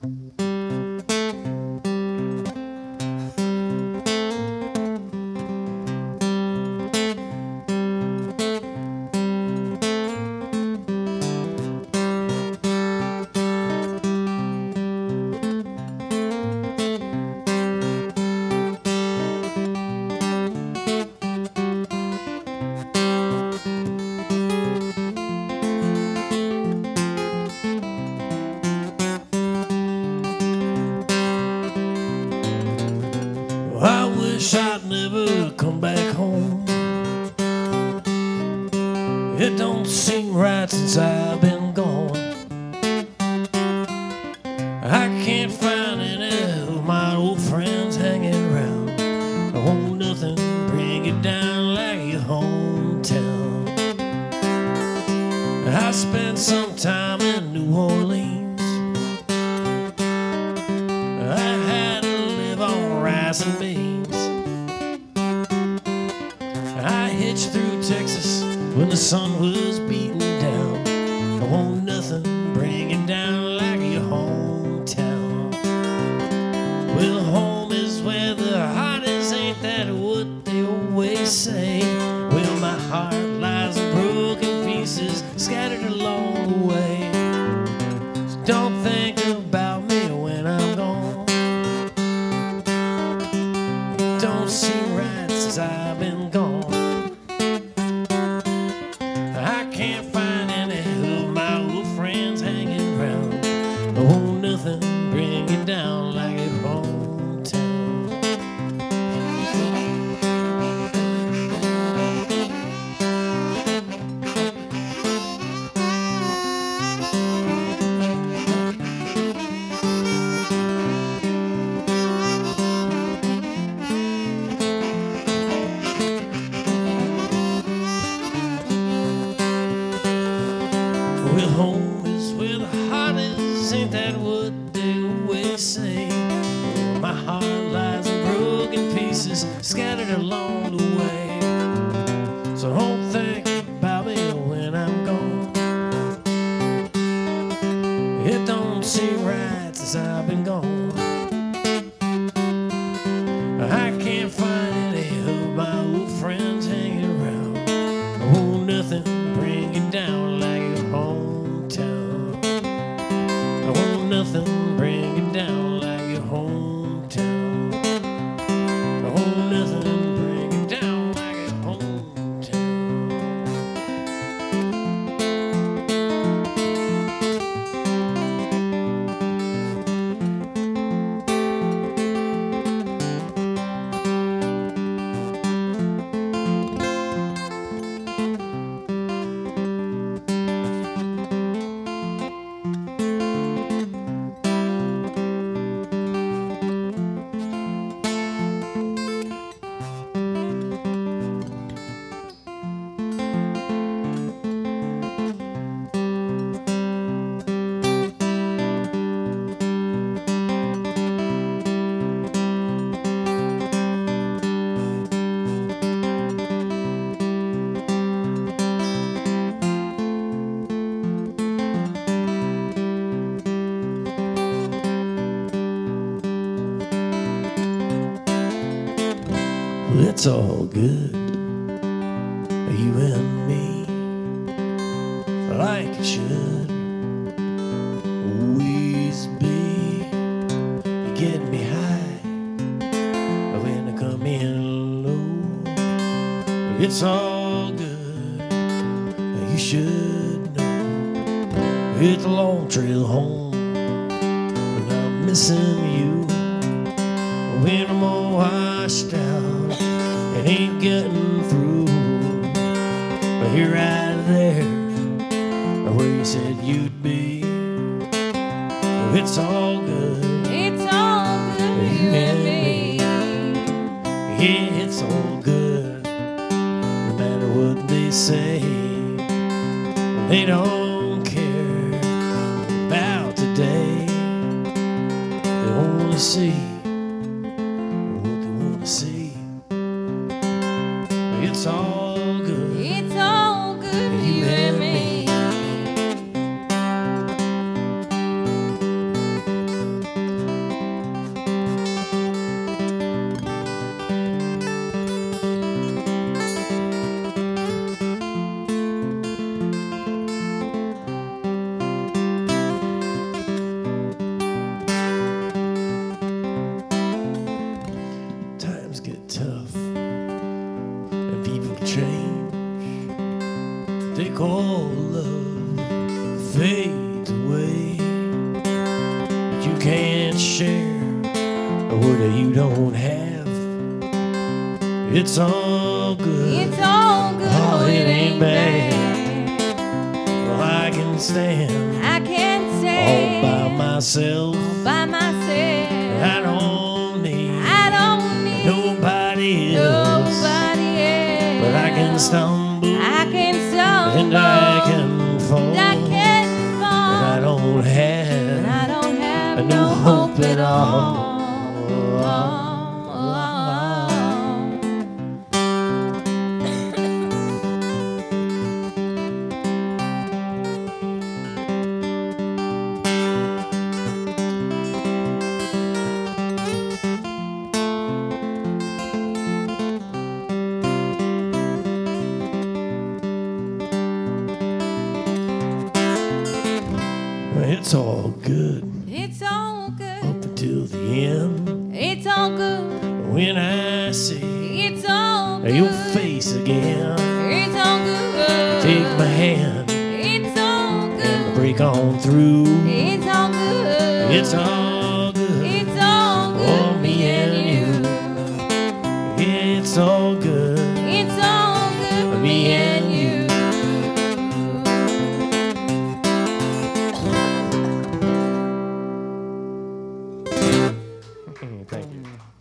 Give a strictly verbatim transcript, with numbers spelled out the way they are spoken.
I wish I'd never come back home. It don't seem right since I've been gone. I can't find any of my old friends hanging around. Oh, nothing bring it down like your hometown. I spent some time in New Orleans. I had to live on rice and beans. I hitched through Texas when the sun was beating down. I want nothing bringing down like your hometown. Well, home is where the heart is, ain't that what they always say? Well, my heart lies in broken pieces scattered along the way. So don't think about me when I'm gone. It don't seem right since I've been gone. I can't find any of my old friends hanging around. Oh, nothing bring it down like your hometown. Well, home is where the heart is, ain't that what they always say? My heart lies in broken pieces scattered along the way. So don't think about me when I'm gone. It don't seem right since I've been gone. I can't find any of my old friends hanging around. Oh, nothing bring it down like your hometown. I want nothing bring it down like your hometown. I want nothing bring it down like your hometown. It's all good, you and me, like it should always be. You get me high when I come in low. It's all good, you should know. It's a long trail home, but I'm missing you. When I'm all washed out and ain't getting through, but you're right there where you said you'd be. It's all good, It's all good, you and me. yeah, it's all good. No matter what they say, they don't care about today. They only see what they want to see. It's all good, It's all good, you and me. you can't share or what you don't have. It's all good. It's all good. Oh, it ain't bad. Well, I can stand I can't all say by myself. by myself. I don't need I don't need nobody else. nobody else. But I can stumble I can stumble and I can fall. and I can But fall. I don't But have I don't have no no hope hope at at all. all. It's all good It's all good. up until the end. It's all good. When I see It's all good. your face again, It's all good. take my hand It's all good. and break on through. It's all good. It's all good It's all good. for me and you. It's all good It's all good for me and you. Thank you.